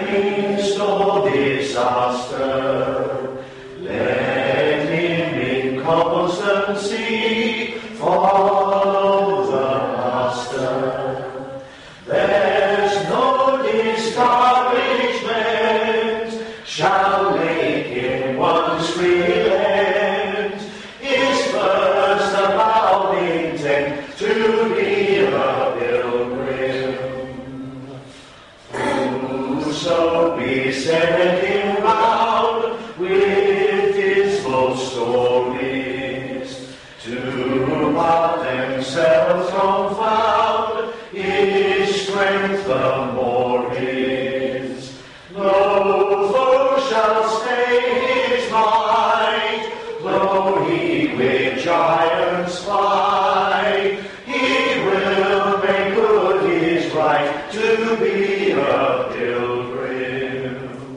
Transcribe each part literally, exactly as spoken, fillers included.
against all disaster. Let him in constancy follow the Master. There's no discouragement shall make him once relent. His first avowed intent to be a pilgrim. Whoso beset him round with dismal stories, to what themselves confound, his strength the more is. No foe shall stay his might, though he with giants fight. He will make good his right to be a pilgrim.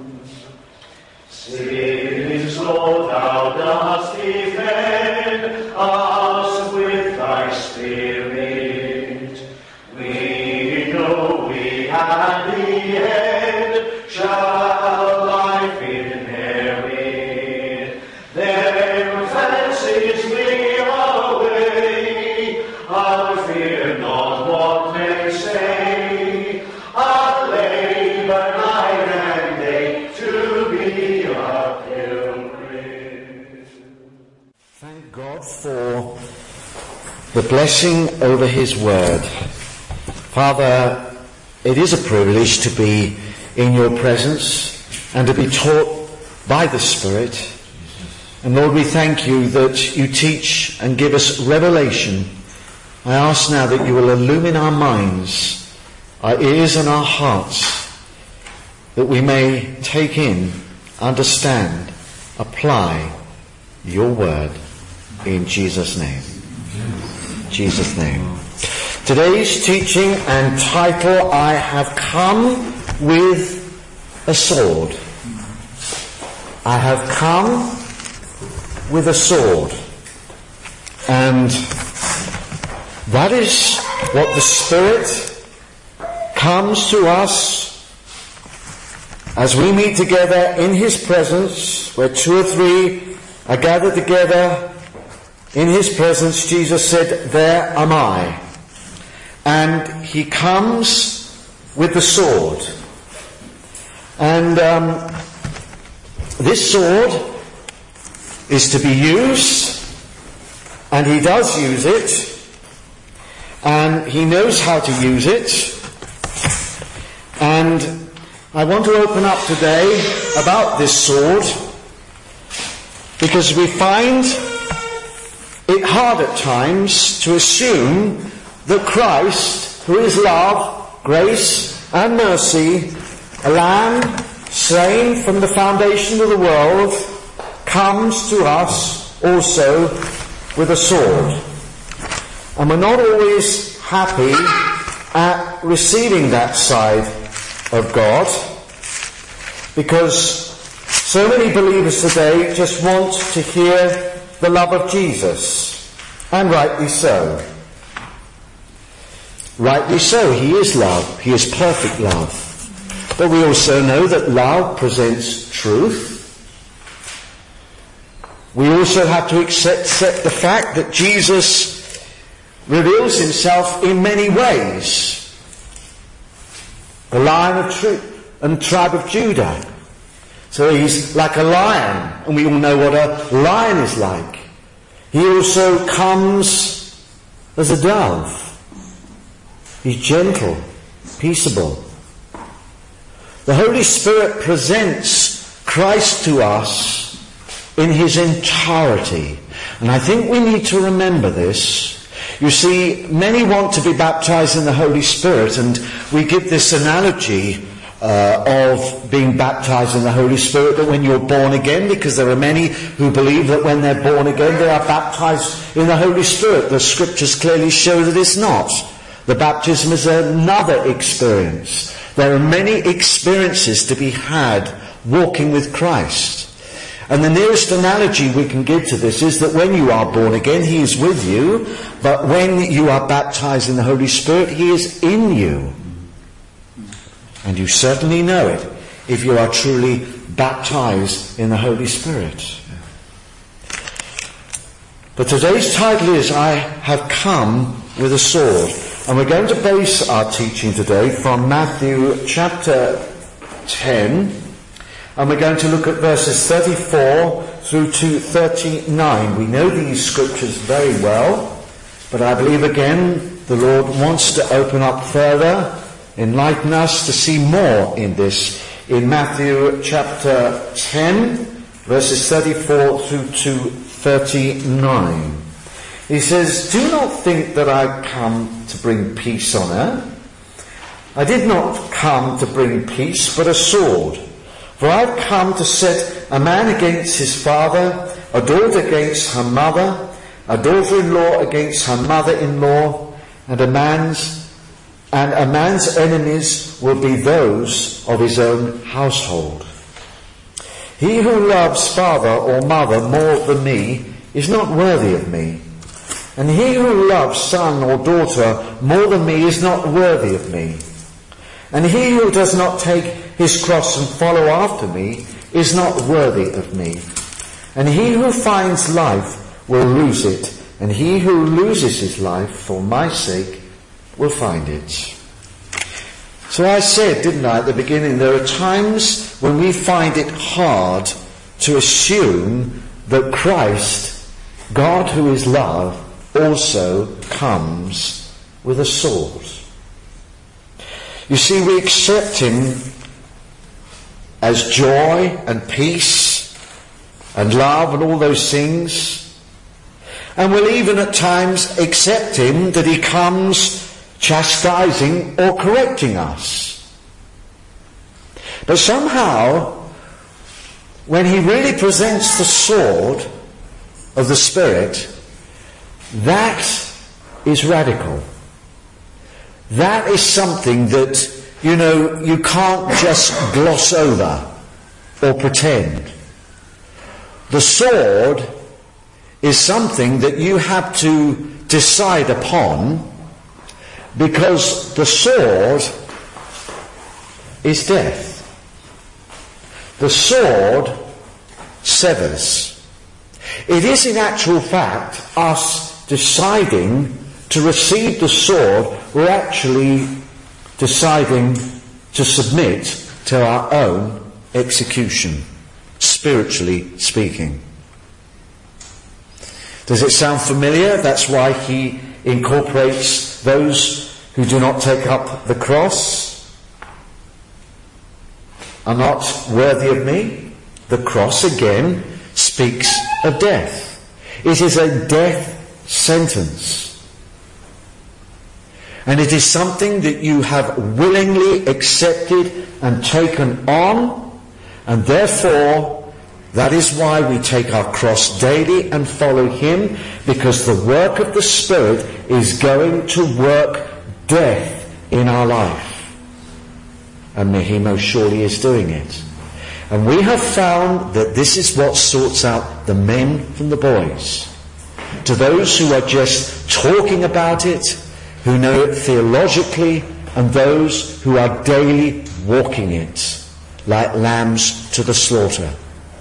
Since, Lord, thou dost defend us with thy Spirit, we know we at the end shall life inherit. Then fancies clear away, I'll fear not what men say. I'll labor night and day to be a pilgrim. Thank God for the blessing over his word. Father, it is a privilege to be in your presence and to be taught by the Spirit. And Lord, we thank you that you teach and give us revelation. I ask now that you will illumine our minds, our ears and our hearts, that we may take in, understand, apply your word in Jesus' name. Jesus' name. Today's teaching and title, I have come with a sword. I have come with a sword. And that is what the Spirit comes to us as we meet together in his presence, where two or three are gathered together in his presence. Jesus said, there am I. And he comes with the sword. And um, this sword is to be used, and he does use it, and he knows how to use it. And I want to open up today about this sword, because we find it hard at times to assume that Christ, who is love, grace and mercy, a lamb slain from the foundation of the world, comes to us also with a sword. And we're not always happy at receiving that side of God, because so many believers today just want to hear the love of Jesus, and rightly so. Rightly so, he is love, he is perfect love. But we also know that love presents truth. We also have to accept, accept the fact that Jesus reveals himself in many ways. The Lion of Truth and tribe of Judah. So he's like a lion, and we all know what a lion is like. He also comes as a dove. He's gentle, peaceable. The Holy Spirit presents Christ to us in his entirety. And I think we need to remember this. You see, many want to be baptized in the Holy Spirit, and we give this analogy uh, of being baptized in the Holy Spirit, that when you're born again, because there are many who believe that when they're born again they are baptized in the Holy Spirit. The scriptures clearly show that it's not. The baptism is another experience. There are many experiences to be had walking with Christ. And the nearest analogy we can give to this is that when you are born again, he is with you, but when you are baptized in the Holy Spirit, he is in you. And you certainly know it if you are truly baptized in the Holy Spirit. But today's title is, I have come with a sword. And we're going to base our teaching today from Matthew chapter ten. And we're going to look at verses thirty-four through to thirty-nine. We know these scriptures very well, but I believe again the Lord wants to open up further, enlighten us to see more in this. In Matthew chapter ten, verses thirty-four through to thirty-nine. He says, "Do not think that I come to bring peace on earth. I did not come to bring peace, but a sword. For I have come to set a man against his father, a daughter against her mother, a daughter-in-law against her mother-in-law, and a man's and a man's enemies will be those of his own household. He who loves father or mother more than me is not worthy of me, and he who loves son or daughter more than me is not worthy of me. And he who does not take his cross and follow after me is not worthy of me. And he who finds life will lose it, and he who loses his life for my sake will find it." So I said, didn't I, at the beginning, there are times when we find it hard to assume that Christ, God who is love, also comes with a sword. You see, we accept him as joy and peace and love and all those things. And we'll even at times accept him that he comes chastising or correcting us. But somehow, when he really presents the sword of the Spirit, that is radical. That is something that, you know, you can't just gloss over or pretend. The sword is something that you have to decide upon, because the sword is death. The sword severs. It is in actual fact us deciding to receive the sword. We're actually deciding to submit to our own execution, spiritually speaking. Does it sound familiar? That's why he incorporates those who do not take up the cross are not worthy of me. The cross again speaks of death. It is a death sentence. And it is something that you have willingly accepted and taken on, and therefore that is why we take our cross daily and follow him, because the work of the Spirit is going to work death in our life. And he most surely is doing it. And we have found that this is what sorts out the men from the boys. To those who are just talking about it, who know it theologically, and those who are daily walking it, like lambs to the slaughter.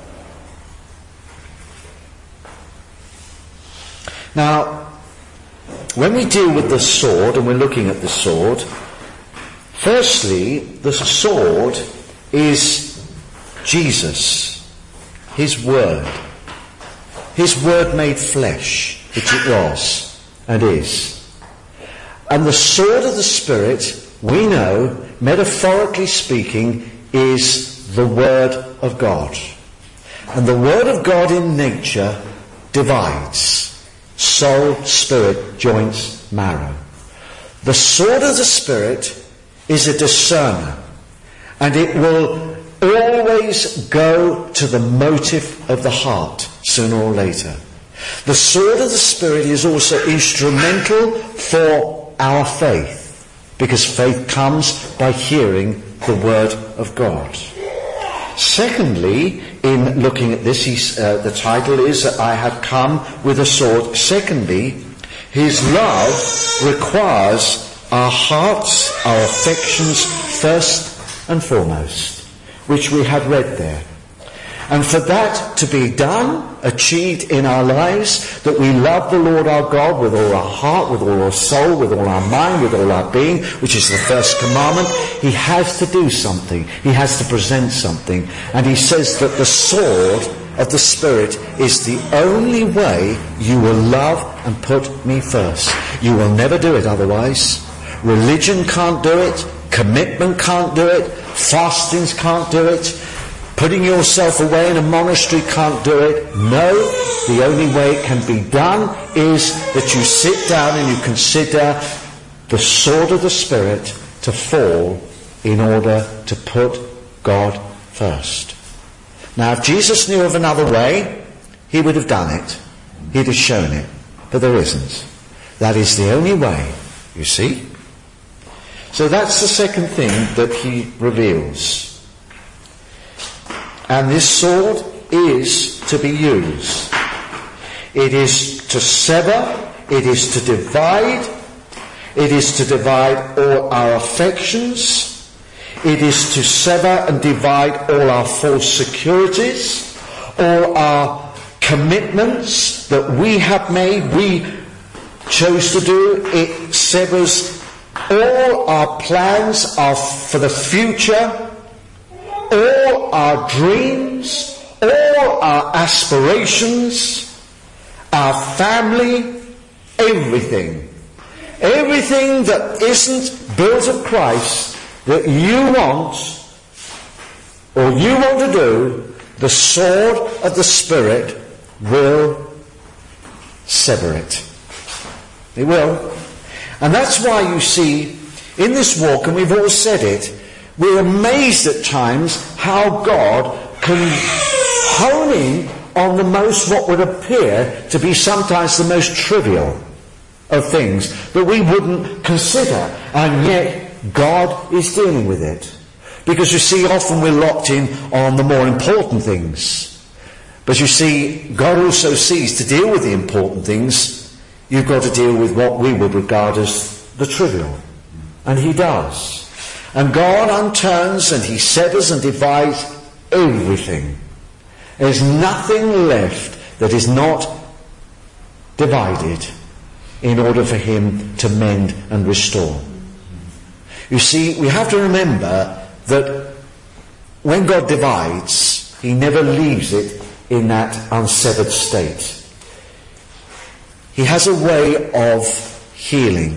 Now, when we deal with the sword, and we're looking at the sword, firstly, the sword is Jesus, his word, his word made flesh, which it was and is. And the sword of the Spirit, we know, metaphorically speaking, is the Word of God. And the Word of God in nature divides soul, spirit, joints, marrow. The sword of the Spirit is a discerner, and it will always go to the motive of the heart, sooner or later. The sword of the Spirit is also instrumental for our faith, because faith comes by hearing the Word of God. Secondly, in looking at this, he's, uh, the title is, I have come with a sword. Secondly, his love requires our hearts, our affections first and foremost. which we have read there. And for that to be done, achieved in our lives, that we love the Lord our God with all our heart, with all our soul, with all our mind, with all our being, which is the first commandment, he has to do something. He has to present something. And he says that the sword of the Spirit is the only way you will love and put me first. You will never do it otherwise. Religion can't do it. Commitment can't do it. Fastings can't do it. Putting yourself away in a monastery can't do it. No, the only way it can be done is that you sit down and you consider the sword of the Spirit to fall in order to put God first. Now, if Jesus knew of another way, he would have done it. He'd have shown it. But there isn't. That is the only way, you see. So that's the second thing that he reveals. And this sword is to be used. It is to sever, it is to divide, it is to divide all our affections, it is to sever and divide all our false securities, all our commitments that we have made, we chose to do. It severs all our plans are for the future, all our dreams, all our aspirations, our family, everything. Everything that isn't built of Christ that you want or you want to do, the sword of the Spirit will sever it. It will. And that's why you see in this walk, and we've all said it, we're amazed at times how God can hone in on the most, what would appear to be sometimes the most trivial of things that we wouldn't consider, and yet God is dealing with it. Because you see, often we're locked in on the more important things. But you see, God also sees to deal with the important things, you've got to deal with what we would regard as the trivial. And he does. And God unturns and he severs and divides everything. There's nothing left that is not divided in order for him to mend and restore. You see, we have to remember that when God divides, he never leaves it in that unsevered state. He has a way of healing.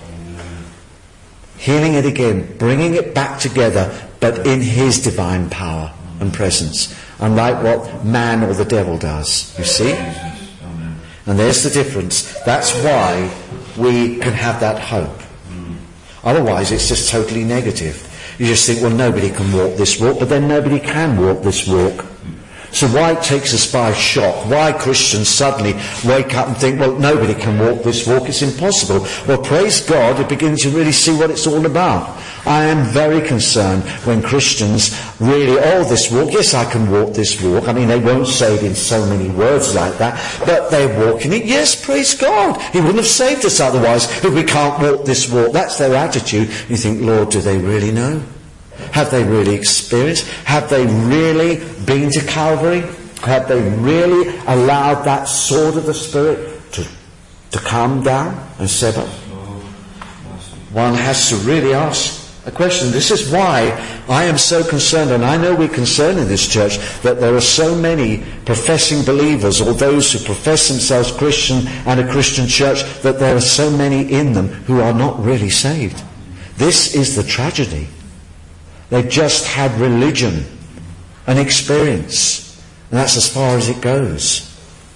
Healing it again, bringing it back together, but in his divine power and presence. Unlike what man or the devil does, you see? And there's the difference. That's why we can have that hope. Otherwise it's just totally negative. You just think, well, nobody can walk this walk, but then nobody can walk this walk. So why it takes us by shock? Why Christians suddenly wake up and think, well, nobody can walk this walk, it's impossible. Well, praise God, we begin to really see what it's all about. I am very concerned when Christians really, oh, this walk, yes, I can walk this walk. I mean, they won't say it in so many words like that, but they're walking it. Yes, praise God. He wouldn't have saved us otherwise if we can't walk this walk. That's their attitude. You think, Lord, do they really know? Have they really experienced? Have they really been to Calvary? Have they really allowed that sword of the Spirit to, to come down and sever? One has to really ask a question. This is why I am so concerned, and I know we're concerned in this church, that there are so many professing believers, or those who profess themselves Christian and a Christian church, that there are so many in them who are not really saved. This is the tragedy. They've just had religion and experience, and that's as far as it goes.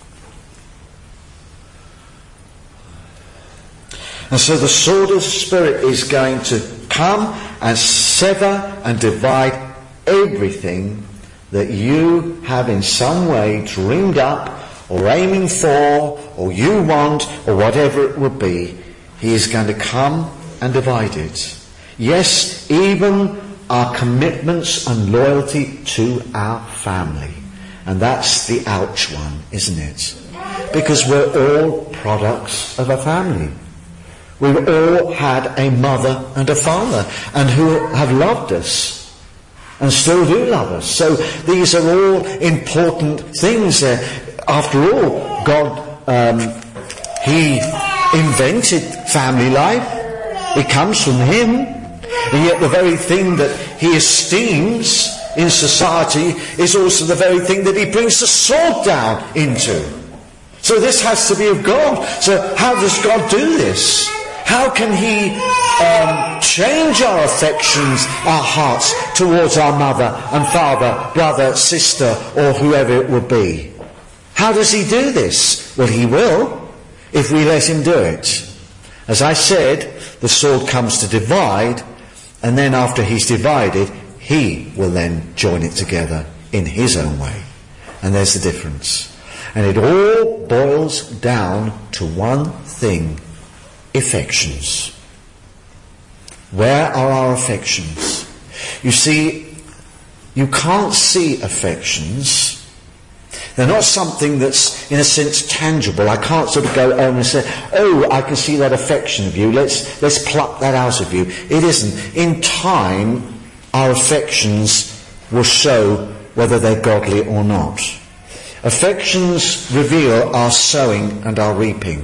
And so the sword of the Spirit is going to come and sever and divide everything that you have in some way dreamed up or aiming for or you want or whatever it would be. He is going to come and divide it. Yes, even our commitments and loyalty to our family. And that's the ouch one, isn't it? Because we're all products of a family. We've all had a mother and a father, and who have loved us. and still do love us. So these are all important things. Uh, after all, God, um, He invented family life. It comes from Him. And yet the very thing that He esteems in society is also the very thing that He brings the sword down into. So this has to be of God. So how does God do this? How can He um, change our affections, our hearts towards our mother and father, brother, sister, or whoever it will be? How does He do this? Well, He will, if we let Him do it. As I said, the sword comes to divide, and then after He's divided, He will then join it together in His own way. And there's the difference. And it all boils down to one thing: affections. Where are our affections? You see, you can't see affections. They're not something that's, in a sense, tangible. I can't sort of go home and say, oh, I can see that affection of you. Let's, let's pluck that out of you. It isn't. In time, our affections will show whether they're godly or not. Affections reveal our sowing and our reaping.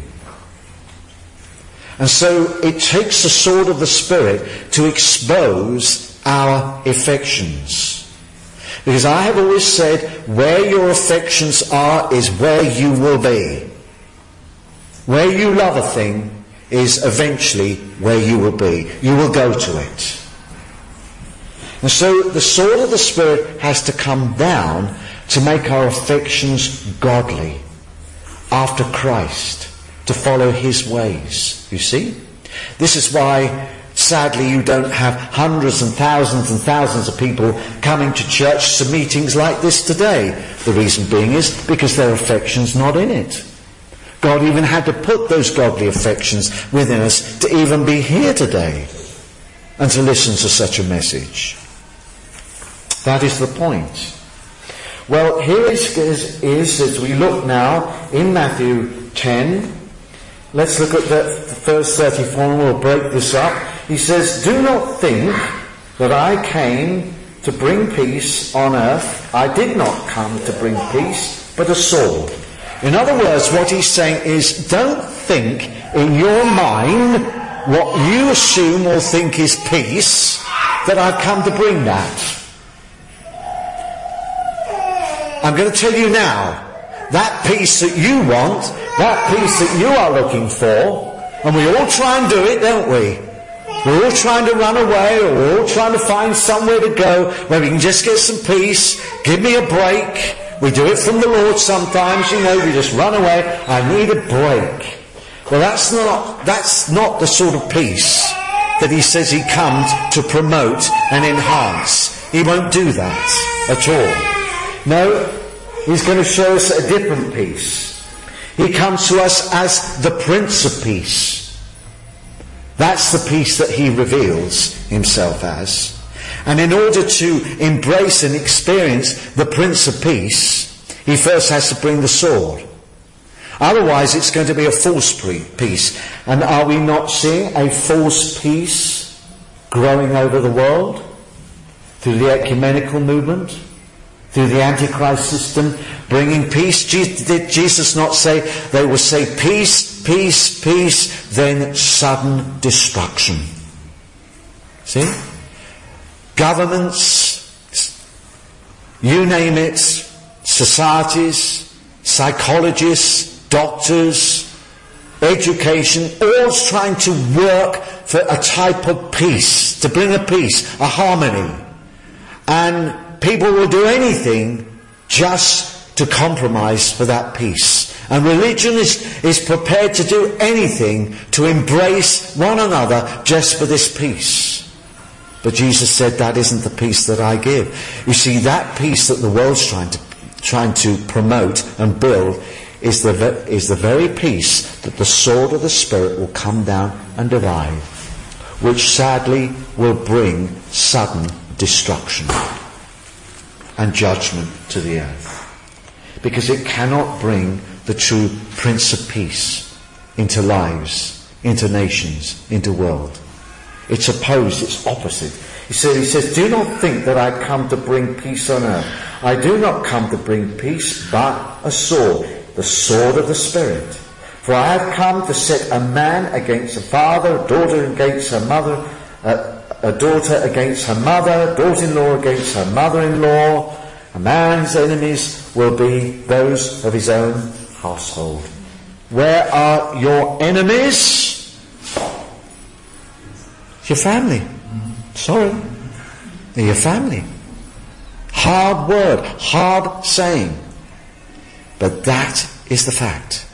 And so it takes the sword of the Spirit to expose our affections. Because I have always said, where your affections are is where you will be. Where you love a thing is eventually where you will be. You will go to it. And so the sword of the Spirit has to come down to make our affections godly, after Christ, to follow His ways. You see? This is why, sadly, you don't have hundreds and thousands and thousands of people coming to church to meetings like this today. The reason being is because their affection's not in it. God even had to put those godly affections within us to even be here today and to listen to such a message. That is the point. Well, here is, is, is as we look now in Matthew ten, let's look at the, the verse thirty-four, and we'll break this up. He says, do not think that I came to bring peace on earth. I did not come to bring peace, but a sword. In other words, what he's saying is, don't think in your mind what you assume or think is peace, that I've come to bring that. I'm going to tell you now, that peace that you want, that peace that you are looking for, and we all try and do it, don't we? We're all trying to run away, or we're all trying to find somewhere to go where we can just get some peace. Give me a break. We do it from the Lord sometimes, you know, we just run away. I need a break. Well, that's not, that's not the sort of peace that He says He comes to promote and enhance. He won't do that at all. No, He's going to show us a different peace. He comes to us as the Prince of Peace. That's the peace that He reveals Himself as. And in order to embrace and experience the Prince of Peace, He first has to bring the sword. Otherwise it's going to be a false peace. And are we not seeing a false peace growing over the world? Through the ecumenical movement? Through the Antichrist system, bringing peace. Did Jesus not say, they will say peace, peace, peace, then sudden destruction? See? Governments, you name it, societies, psychologists, doctors, education, all's trying to work for a type of peace, to bring a peace, a harmony. And people will do anything just to compromise for that peace. And religion is, is prepared to do anything to embrace one another just for this peace. But Jesus said, that isn't the peace that I give. You see, that peace that the world's trying to, trying to promote and build is the, is the very peace that the sword of the Spirit will come down and divide, which sadly will bring sudden destruction and judgment to the earth, because it cannot bring the true Prince of Peace into lives, into nations, into world. It's opposed, it's opposite. He says, he says, do not think that I come to bring peace on earth. I do not come to bring peace, but a sword, the sword of the Spirit. For I have come to set a man against a father, a daughter against her mother, uh, a daughter against her mother, daughter-in-law against her mother-in-law. A man's enemies will be those of his own household. Where are your enemies? Your family. Sorry. They're your family. Hard word, hard saying. But that is the fact.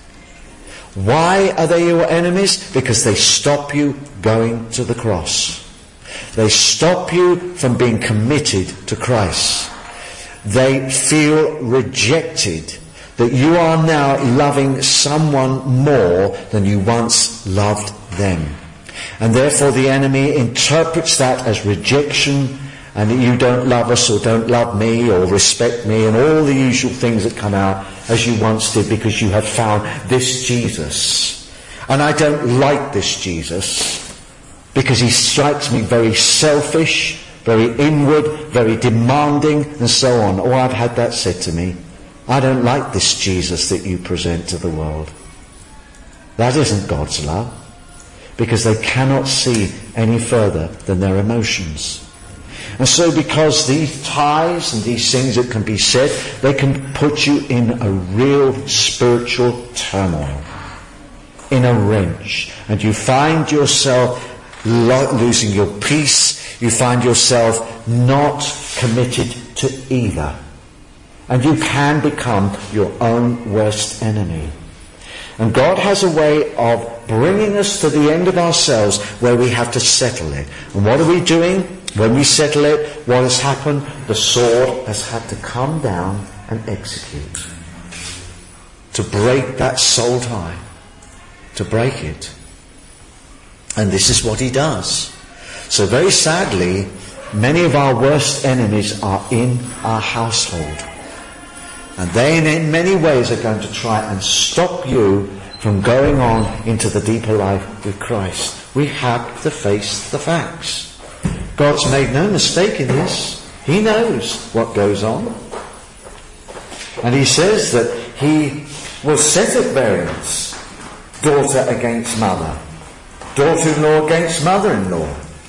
Why are they your enemies? Because they stop you going to the cross. They stop you from being committed to Christ. They feel rejected, that you are now loving someone more than you once loved them. And therefore the enemy interprets that as rejection, and that you don't love us or don't love me or respect me and all the usual things that come out as you once did because you have found this Jesus. And I don't like this Jesus because he strikes me very selfish, very inward, very demanding and so on. Oh, I've had that said to me. I don't like this Jesus that you present to the world. That isn't God's love, because they cannot see any further than their emotions. And so because these ties and these things that can be said, they can put you in a real spiritual turmoil, in a wrench. And you find yourself lo- losing your peace. You find yourself not committed to either. And you can become your own worst enemy. And God has a way of bringing us to the end of ourselves where we have to settle it. And what are we doing? When we settle it, what has happened? The sword has had to come down and execute. To break that soul tie. To break it. And this is what he does. So very sadly, many of our worst enemies are in our household. And they in many ways are going to try and stop you from going on into the deeper life with Christ. We have to face the facts. God's made no mistake in this. He knows what goes on. And he says that he will set at variance daughter against mother, daughter-in-law against mother-in-law.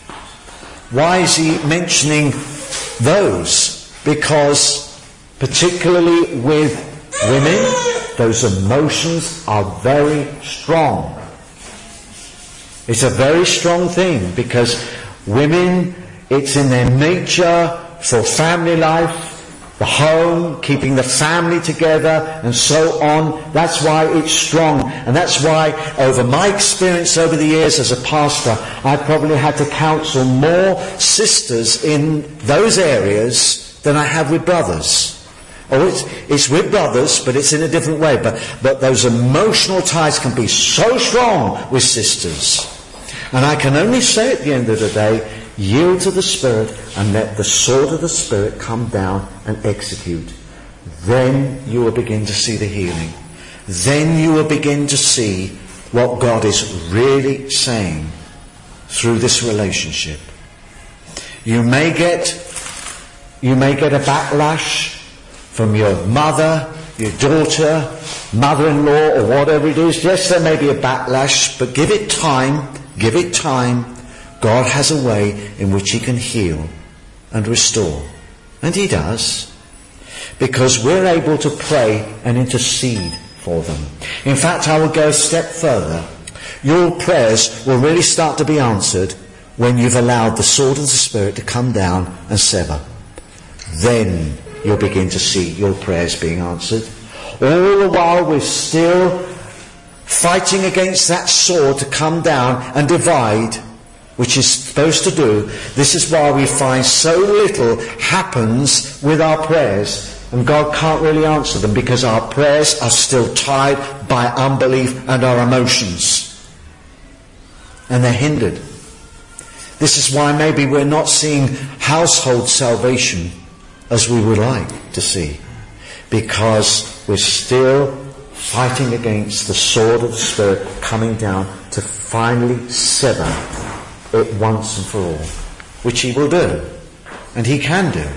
Why is he mentioning those? Because particularly with women, those emotions are very strong. It's a very strong thing because women, it's in their nature for family life, the home, keeping the family together and so on. That's why it's strong. And that's why over my experience over the years as a pastor, I probably had to counsel more sisters in those areas than I have with brothers. Oh, it's, it's with brothers, but it's in a different way. But, but those emotional ties can be so strong with sisters. And I can only say at the end of the day, yield to the Spirit and let the sword of the Spirit come down and execute. Then you will begin to see the healing. Then you will begin to see what God is really saying through this relationship. You may get, you may get a backlash from your mother, your daughter, mother-in-law, or whatever it is. Yes, there may be a backlash, but give it time, give it time. God has a way in which he can heal and restore. And he does. Because we're able to pray and intercede for them. In fact, I will go a step further. Your prayers will really start to be answered when you've allowed the sword of the Spirit to come down and sever. Then you'll begin to see your prayers being answered. All the while we're still fighting against that sword to come down and divide, which is supposed to do. This is why we find so little happens with our prayers, and God can't really answer them, because our prayers are still tied by unbelief and our emotions, and they're hindered. This is why maybe we're not seeing household salvation as we would like to see, because we're still fighting against the sword of the Spirit coming down to finally sever it once and for all, which he will do, and he can do.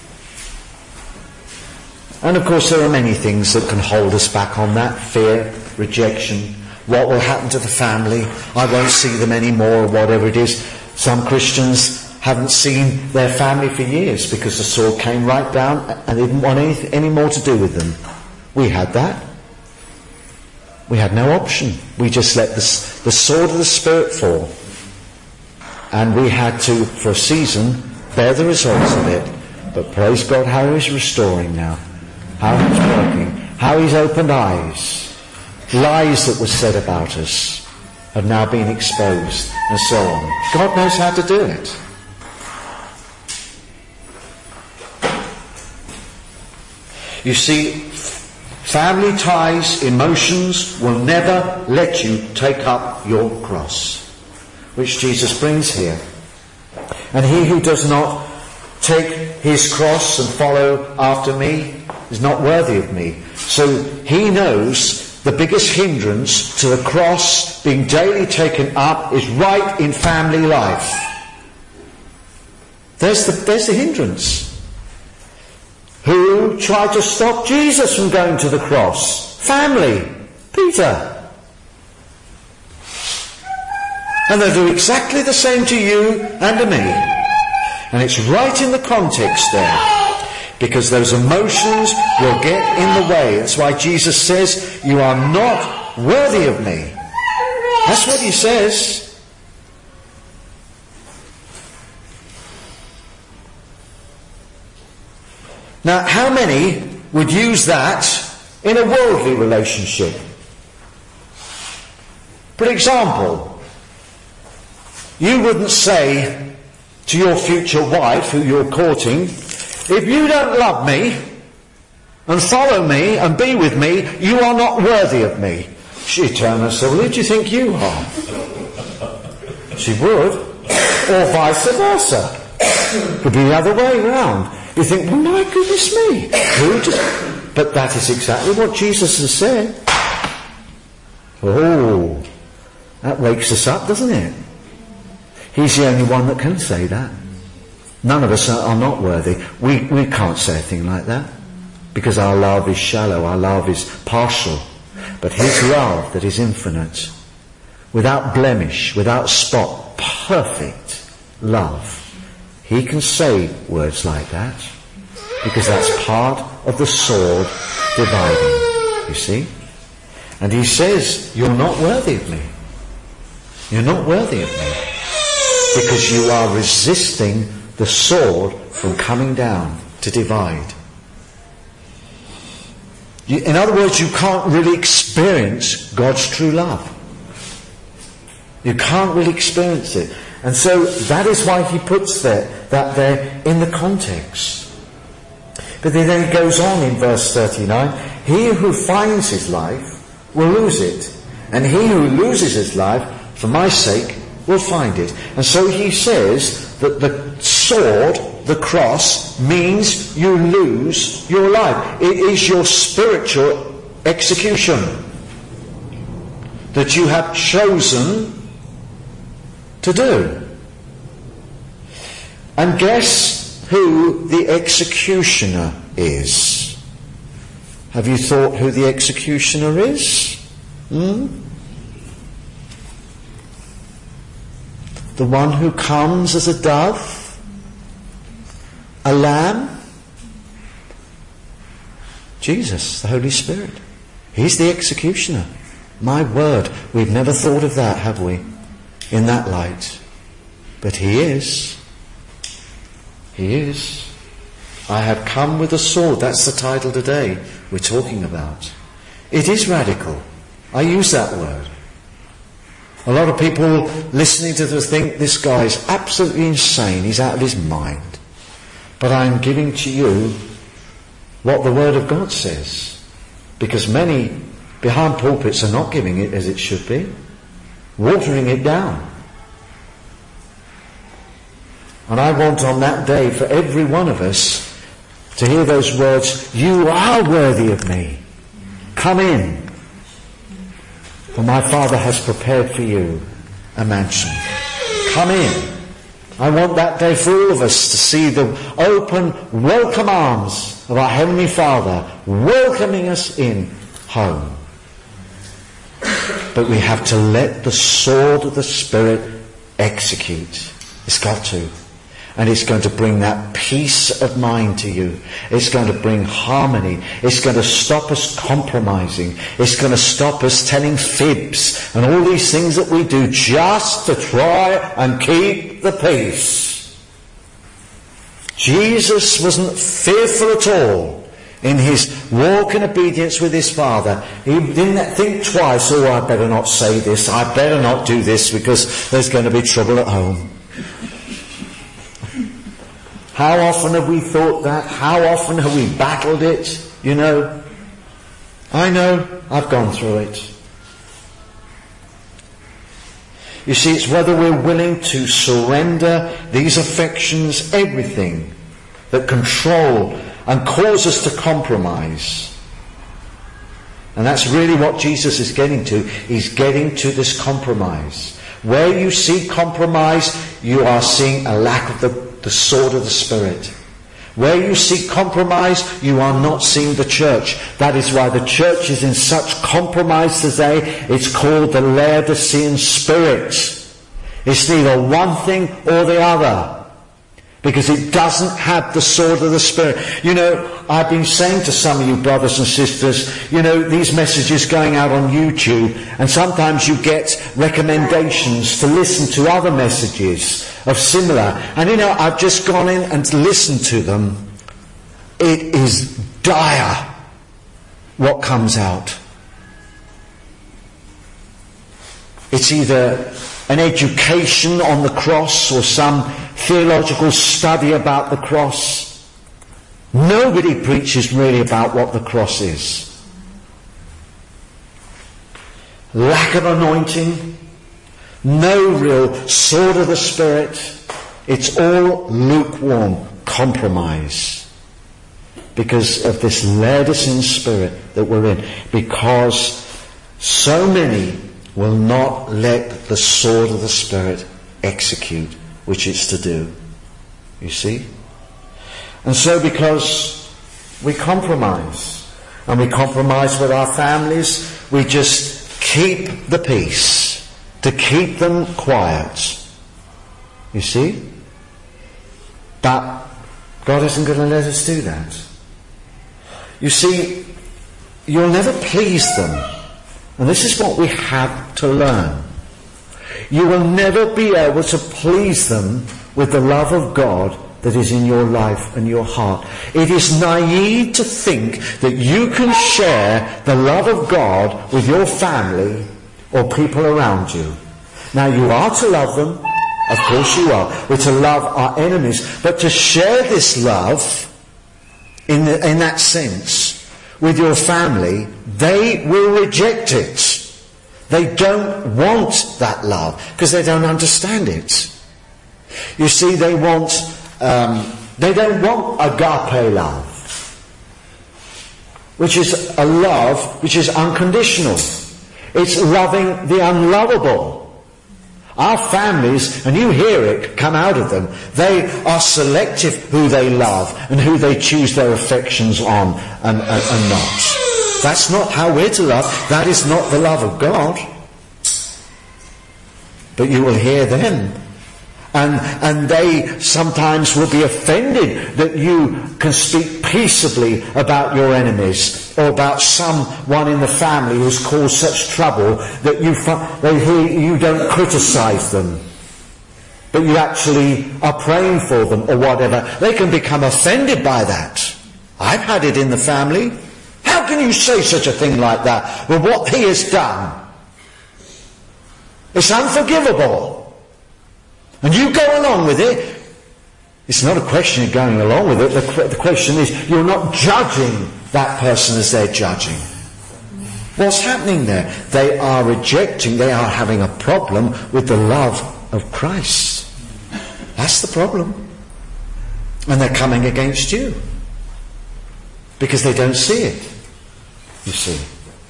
And of course there are many things that can hold us back on that. Fear, rejection, what will happen to the family, I won't see them anymore, or whatever it is. Some Christians haven't seen their family for years because the sword came right down and they didn't want any, any more to do with them. We had that. We had no option. We just let the, the sword of the Spirit fall. And we had to, for a season, bear the results of it. But praise God how he's restoring now. How he's working. How he's opened eyes. Lies that were said about us have now been exposed, and so on. God knows how to do it. You see, family ties, emotions will never let you take up your cross, which Jesus brings here. And he who does not take his cross and follow after me is not worthy of me. So he knows the biggest hindrance to the cross being daily taken up is right in family life. There's the, there's the hindrance. Who tried to stop Jesus from going to the cross? Family. Peter. And they'll do exactly the same to you and to me. And it's right in the context there. Because those emotions will get in the way. That's why Jesus says, you are not worthy of me. That's what he says. Now, how many would use that in a worldly relationship? For example, you wouldn't say to your future wife, who you're courting, if you don't love me and follow me and be with me, you are not worthy of me. She'd turn and say, well, who do you think you are? She would. Or vice versa. Could be the other way around. You think, well, my goodness me. Who just... But that is exactly what Jesus has said. Oh, that wakes us up, doesn't it? He's the only one that can say that. None of us are not worthy. We, we can't say a thing like that. Because our love is shallow, our love is partial. But his love that is infinite, without blemish, without spot, perfect love, he can say words like that. Because that's part of the sword dividing, you see. And he says, you're not worthy of me. You're not worthy of me. Because you are resisting the sword from coming down to divide. You, in other words, you can't really experience God's true love. You can't really experience it. And so that is why he puts that, that there in the context. But then he goes on in verse thirty-nine, he who finds his life will lose it, and he who loses his life for my sake will find it. And so he says that the sword, the cross, means you lose your life. It is your spiritual execution that you have chosen to do. And guess who the executioner is? Have you thought who the executioner is? Hmm? The one who comes as a dove? A lamb? Jesus, the Holy Spirit. He's the executioner. My word, we've never thought of that, have we? In that light. But he is. He is. I have come with a sword. That's the title today we're talking about. It is radical. I use that word. A lot of people listening to this think this guy is absolutely insane. He's out of his mind. But I'm giving to you what the Word of God says. Because many behind pulpits are not giving it as it should be. Watering it down. And I want on that day for every one of us to hear those words, you are worthy of me. Come in. For my Father has prepared for you a mansion. come in. I want that day for all of us to see the open, welcome arms of our Heavenly Father welcoming us in home. But we have to let the sword of the Spirit execute. It's got to. And it's going to bring that peace of mind to you. It's going to bring harmony. It's going to stop us compromising. It's going to stop us telling fibs and all these things that we do just to try and keep the peace. Jesus wasn't fearful at all in his walk in obedience with his Father. He didn't think twice, oh, I better not say this, I better not do this because there's going to be trouble at home. How often have we thought that? How often have we battled it? You know, I know, I've gone through it. You see, it's whether we're willing to surrender these affections, everything that control and cause us to compromise. And that's really what Jesus is getting to. He's getting to this compromise. Where you see compromise, you are seeing a lack of the the sword of the Spirit. Where you see compromise, you are not seeing the church. That is why the church is in such compromise today. It's called the Laodicean spirit. It's neither one thing or the other, because it doesn't have the sword of the Spirit. You know, I've been saying to some of you brothers and sisters, you know, these messages going out on YouTube, and sometimes you get recommendations to listen to other messages of similar. And you know, I've just gone in and listened to them. It is dire what comes out. It's either an education on the cross or some theological study about the cross. Nobody preaches really about what the cross is. Lack of anointing, no real sword of the Spirit. It's all lukewarm compromise because of this Laodicean spirit that we're in. Because so many will not let the sword of the Spirit execute, which it's to do. You see? And so because we compromise, and we compromise with our families, we just keep the peace, to keep them quiet. You see? But God isn't going to let us do that. You see, you'll never please them. And this is what we have to learn. You will never be able to please them with the love of God that is in your life and your heart. It is naive to think that you can share the love of God with your family or people around you. Now, you are to love them. Of course you are. We're to love our enemies. But to share this love in, the, in that sense with your family, they will reject it. They don't want that love because they don't understand it. You see, they want, um, they don't want agape love, which is a love which is unconditional. It's loving the unlovable. Our families, and you hear it come out of them, they are selective who they love and who they choose their affections on and, and, and not. That's not how we're to love. That is not the love of God. But you will hear them. And, and they sometimes will be offended that you can speak peaceably about your enemies or about someone in the family who's caused such trouble that you, they hear you don't criticize them, but you actually are praying for them or whatever. They can become offended by that. I've had it in the family. How can you say such a thing like that? Well, what he has done, it's unforgivable. And you go along with it. It's not a question of going along with it. The, the question is, you're not judging that person as they're judging. What's happening there? They are rejecting, they are having a problem with the love of Christ. That's the problem. And they're coming against you. Because they don't see it. You see.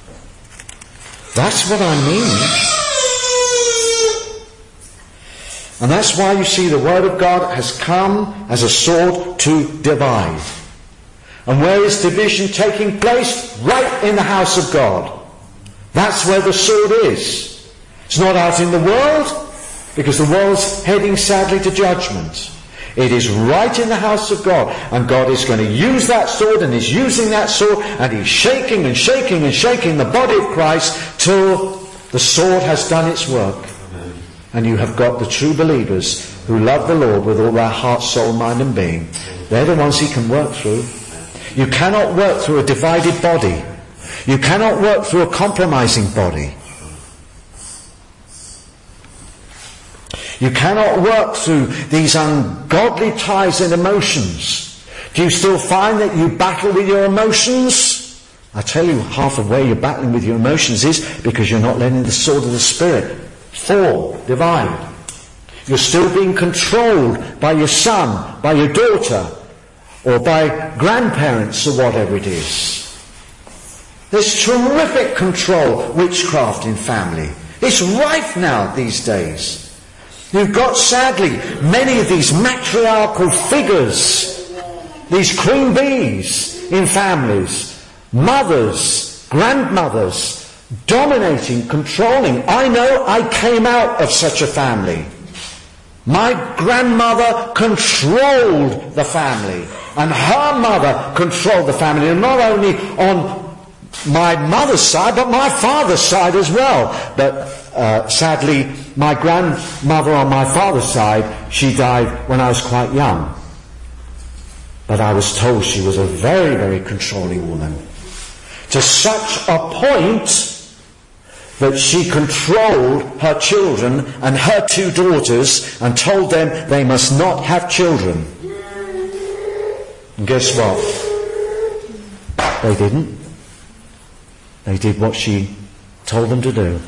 That's what I mean. And that's why you see the Word of God has come as a sword to divide. And where is division taking place? Right in the house of God. That's where the sword is. It's not out in the world, because the world's heading sadly to judgment. It is right in the house of God. And God is going to use that sword, and He's using that sword, and He's shaking and shaking and shaking the body of Christ till the sword has done its work. And you have got the true believers who love the Lord with all their heart, soul, mind and being. They're the ones He can work through. You cannot work through a divided body. You cannot work through a compromising body. You cannot work through these ungodly ties and emotions. Do you still find that you battle with your emotions? I tell you, half of where you're battling with your emotions is because you're not letting the sword of the Spirit fall, divide. You're still being controlled by your son, by your daughter, or by grandparents or whatever it is. There's terrific control, witchcraft in family. It's rife now these days. You've got, sadly, many of these matriarchal figures, these queen bees in families, mothers, grandmothers, dominating, controlling. I know I came out of such a family. My grandmother controlled the family, and her mother controlled the family, and not only on my mother's side, but my father's side as well. But uh, sadly, my grandmother on my father's side, she died when I was quite young. But I was told she was a very, very controlling woman. To such a point that she controlled her children and her two daughters and told them they must not have children. And guess what? They didn't. They did what she told them to do.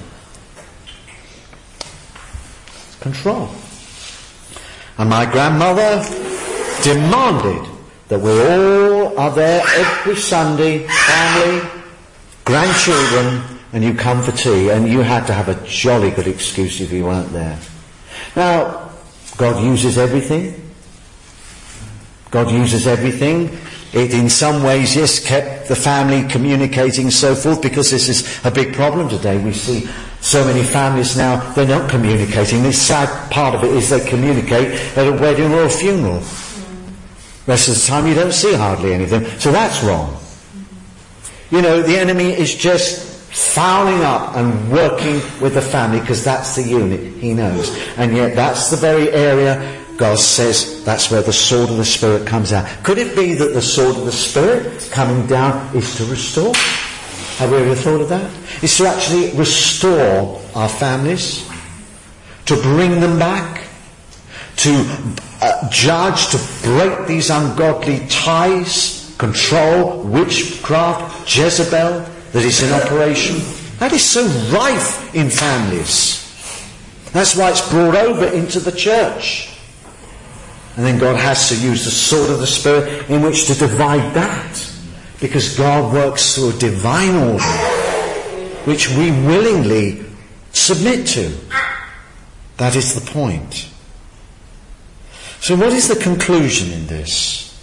Control. And my grandmother demanded that we all are there every Sunday, family, grandchildren, and you come for tea, and you had to have a jolly good excuse if you weren't there. Now, God uses everything. God uses everything. It in some ways, yes, kept the family communicating and so forth, because this is a big problem today. We see so many families now, they're not communicating. The sad part of it is they communicate at a wedding or a funeral. Rest of the time you don't see hardly anything. So that's wrong. You know, the enemy is just fouling up and working with the family, because that's the unit he knows. And yet that's the very area God says that's where the sword of the Spirit comes out. Could it be that the sword of the Spirit coming down is to restore? Have we ever thought of that? It's to actually restore our families, to bring them back, to uh, judge, to break these ungodly ties, control, witchcraft, Jezebel that is in operation. That is so rife in families. That's why it's brought over into the church. And then God has to use the sword of the Spirit in which to divide that. Because God works through a divine order which we willingly submit to. That is the point. So what is the conclusion in this?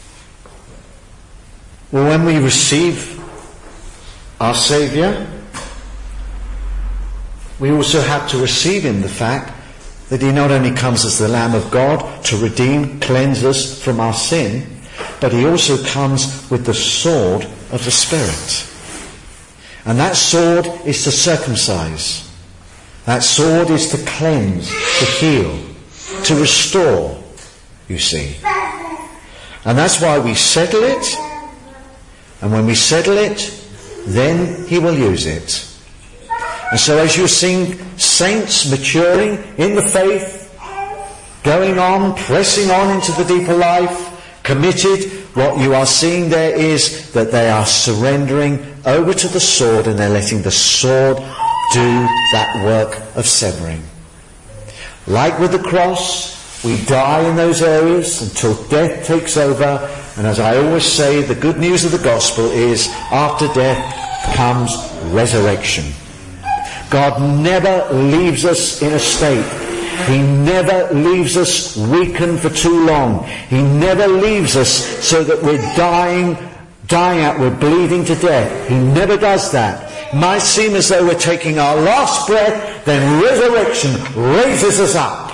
Well, when we receive our Saviour, we also have to receive in the fact that He not only comes as the Lamb of God to redeem, cleanse us from our sin, but He also comes with the sword of the Spirit. And that sword is to circumcise. That sword is to cleanse, to heal, to restore, you see. And that's why we settle it. And when we settle it, then He will use it. And so as you're seeing saints maturing in the faith, going on, pressing on into the deeper life, committed, what you are seeing there is that they are surrendering over to the sword, and they're letting the sword do that work of severing. Like with the cross, we die in those areas until death takes over. And as I always say, the good news of the gospel is after death comes resurrection. God never leaves us in a state He never leaves us weakened for too long. He never leaves us so that we're dying, dying out, we're bleeding to death. He never does that. It might seem as though we're taking our last breath, then resurrection raises us up.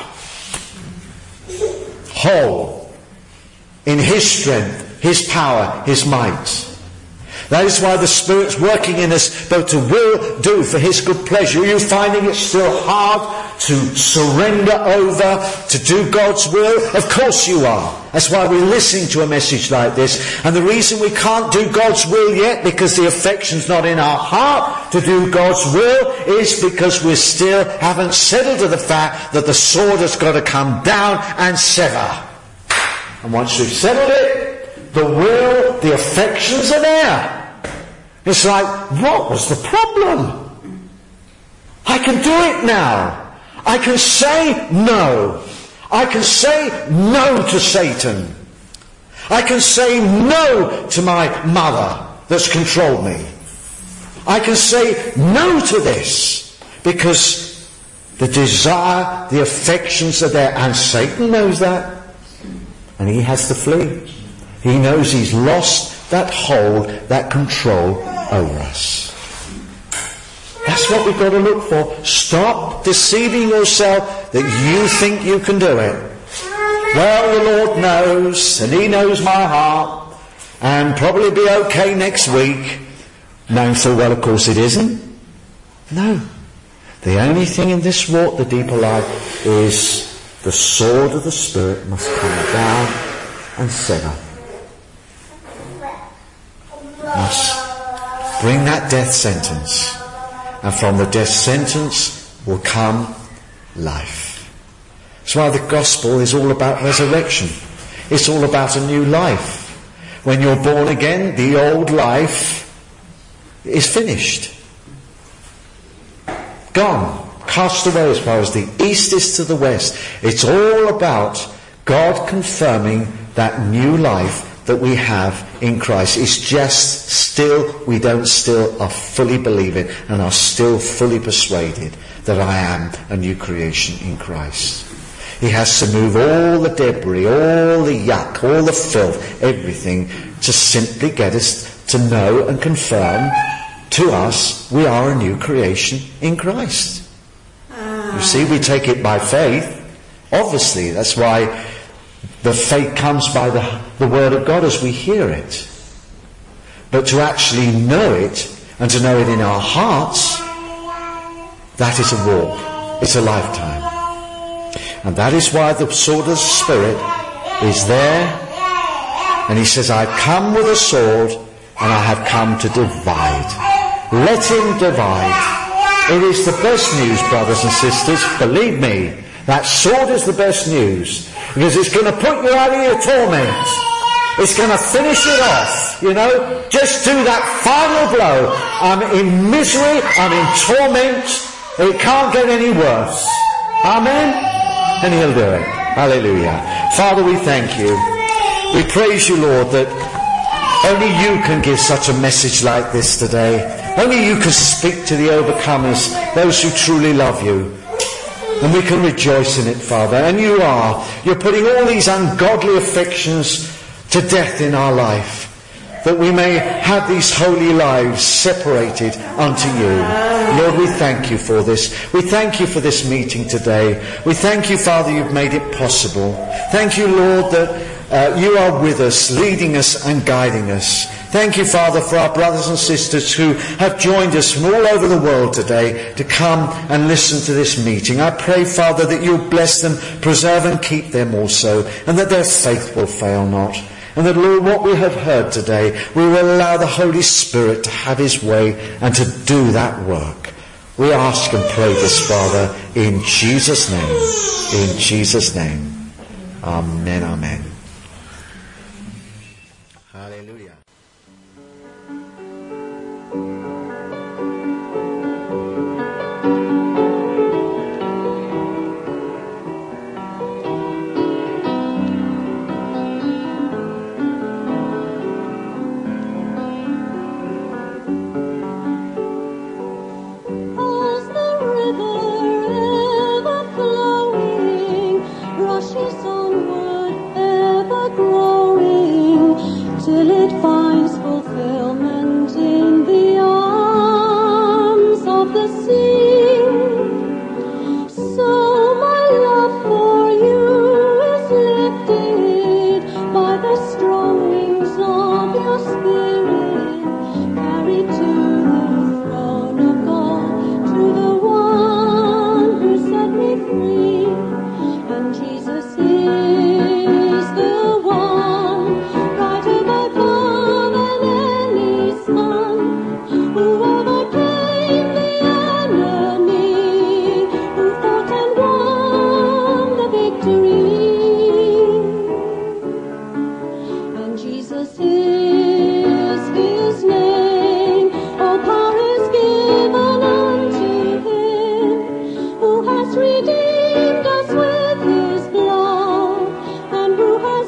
Whole. In His strength, His power, His might. That is why the Spirit's working in us both to will do for His good pleasure. Are you finding it still hard to surrender over, to do God's will? Of course you are. That's why we're listening to a message like this. And the reason we can't do God's will yet, because the affection's not in our heart to do God's will, is because we still haven't settled to the fact that the sword has got to come down and sever. And once we've settled it, the will, the affections are there. It's like, what was the problem? I can do it now. I can say no. I can say no to Satan. I can say no to my mother that's controlled me. I can say no to this because the desire, the affections are there, and Satan knows that, and he has to flee. He knows he's lost that hold, that control over us. That's what we've got to look for. Stop deceiving yourself that you think you can do it. Well, the Lord knows, and He knows my heart, and probably be okay next week. Knowing full well, of course, it isn't. No. The only thing in this walk, the deeper life, is the sword of the Spirit must come down and sever. Must bring that death sentence, and from the death sentence will come life. That's why the gospel is all about resurrection. It's all about a new life. When you're born again, the old life is finished, gone, cast away as far as the east is to the west. It's all about God confirming that new life that we have in Christ. It's just still, we don't still are fully believe it and are still fully persuaded that I am a new creation in Christ. He has to move all the debris, all the yuck, all the filth, everything, to simply get us to know and confirm to us we are a new creation in Christ. You see, we take it by faith. Obviously, that's why the faith comes by the, the Word of God as we hear it. But to actually know it, and to know it in our hearts, that is a walk. It's a lifetime. And that is why the sword of the Spirit is there. And He says, I've come with a sword, and I have come to divide. Let Him divide. It is the best news, brothers and sisters. Believe me, that sword is the best news. Because it's going to put you out of your torment. It's going to finish it off. You know, just do that final blow. I'm in misery. I'm in torment. It can't get any worse. Amen? And He'll do it. Hallelujah. Father, we thank You. We praise You, Lord, that only You can give such a message like this today. Only You can speak to the overcomers, those who truly love You. And we can rejoice in it, Father. And You are. You're putting all these ungodly affections to death in our life, that we may have these holy lives separated unto You. Lord, we thank You for this. We thank You for this meeting today. We thank You, Father, You've made it possible. Thank You, Lord, that uh, You are with us, leading us and guiding us. Thank You, Father, for our brothers and sisters who have joined us from all over the world today to come and listen to this meeting. I pray, Father, that You'll bless them, preserve and keep them also, and that their faith will fail not. And that, Lord, what we have heard today, we will allow the Holy Spirit to have His way and to do that work. We ask and pray this, Father, in Jesus' name. In Jesus' name. Amen, amen. Hallelujah. As the river ever flowing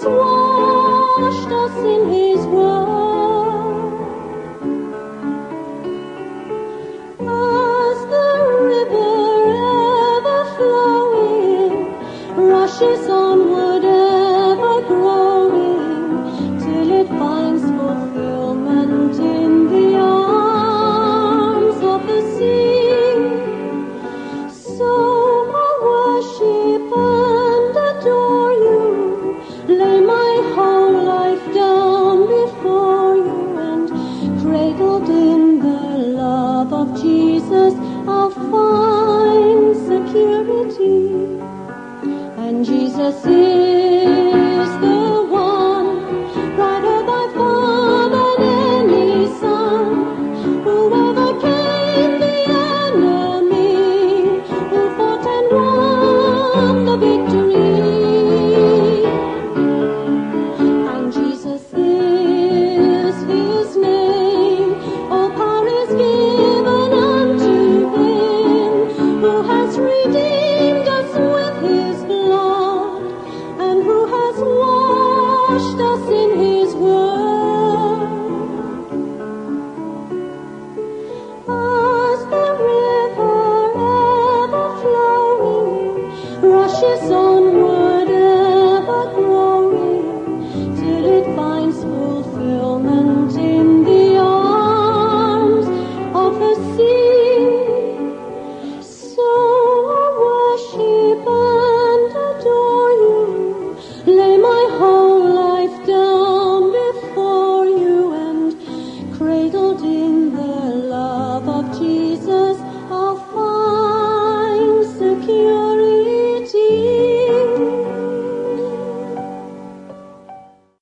washed us in his word. As the river ever flowing rushes onward ever growing till it finds fulfillment in the arms of the sea. So I worship and adore you, lay my whole life down before you, and cradled in the love of Jesus I'll find security. And Jesus is the one, brighter by far than any sun, who overcame the enemy, who fought and won the victory. And Jesus is his name, all power is given unto him, who has redeemed us with his blood, and who has washed us in his word. As the river ever flowing rushes onward ever growing till it finds fulfillment in the arms of the sea. So I worship and adore you, lay my whole